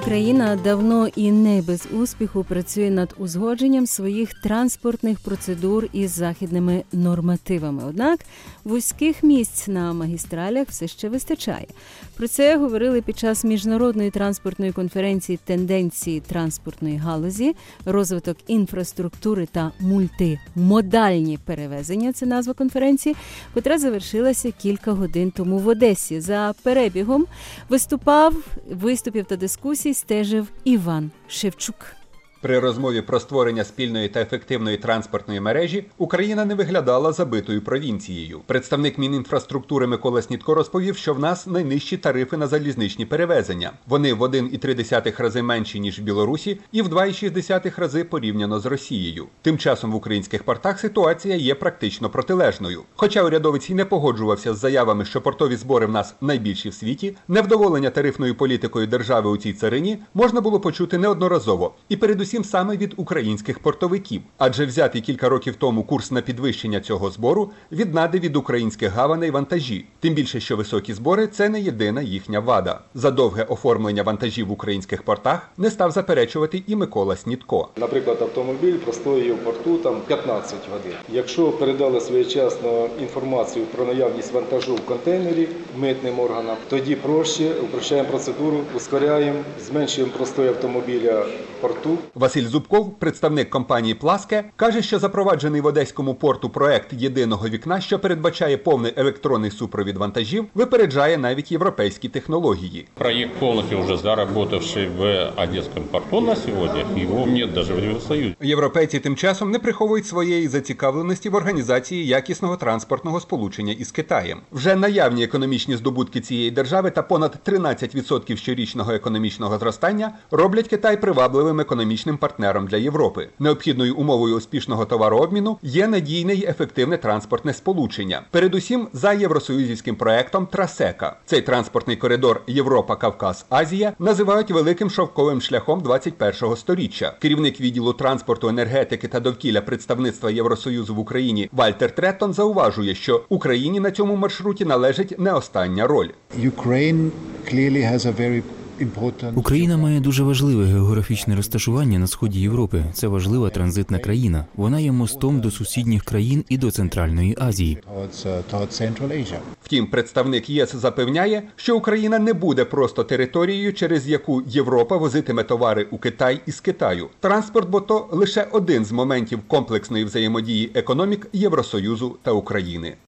Україна давно і не без успіху працює над узгодженням своїх транспортних процедур із західними нормативами. Однак вузьких місць на магістралях все ще вистачає. Про це говорили під час міжнародної транспортної конференції «Тенденції транспортної галузі. Розвиток інфраструктури та мультимодальні перевезення» – це назва конференції, котра завершилася кілька годин тому в Одесі. За перебігом виступів та дискусій стежив Іван Шевчук. При розмові про створення спільної та ефективної транспортної мережі Україна не виглядала забитою провінцією. Представник Мінінфраструктури Микола Снітко розповів, що в нас найнижчі тарифи на залізничні перевезення. Вони в 1,3 рази менші, ніж в Білорусі, і в 2,6 рази порівняно з Росією. Тим часом в українських портах ситуація є практично протилежною. Хоча урядовець і не погоджувався з заявами, що портові збори в нас найбільші в світі, невдоволення тарифною політикою держави у цій царині можна було почути неодноразово. І передусім саме від українських портовиків. Адже взятий кілька років тому курс на підвищення цього збору віднаде від українських гаваней вантажі. Тим більше, що високі збори – це не єдина їхня вада. За довге оформлення вантажів в українських портах не став заперечувати і Микола Снітко. Наприклад, автомобіль простоює в порту 15 годин. Якщо передали своєчасно інформацію про наявність вантажу в контейнері митним органам, тоді проще, упрощаємо процедуру, ускоряємо, зменшуємо простой автомобіля в порту. Василь Зубков, представник компанії «Пласке», каже, що запроваджений в Одеському порту проект «Єдиного вікна», що передбачає повний електронний супровід вантажів, випереджає навіть європейські технології. Проект повністю вже заработавший в Одеському порту на сьогодні, його немає навіть в Євросоюзі. Європейці тим часом не приховують своєї зацікавленості в організації якісного транспортного сполучення із Китаєм. Вже наявні економічні здобутки цієї держави та понад 13% щорічного економічного зростання роблять Китай привабливим економічним партнером для Європи. Необхідною умовою успішного товарообміну є надійне й ефективне транспортне сполучення. Передусім за євросоюзівським проектом «Трасека». Цей транспортний коридор Європа-Кавказ-Азія називають великим шовковим шляхом 21-го сторіччя. Керівник відділу транспорту, енергетики та довкілля представництва Євросоюзу в Україні Вальтер Треттон зауважує, що Україні на цьому маршруті належить не остання роль. Україна має дуже важливе географічне розташування на сході Європи. Це важлива транзитна країна. Вона є мостом до сусідніх країн і до Центральної Азії. Втім, представник ЄС запевняє, що Україна не буде просто територією, через яку Європа возитиме товари у Китай із Китаю. Транспорт, бо то лише один з моментів комплексної взаємодії економік Євросоюзу та України.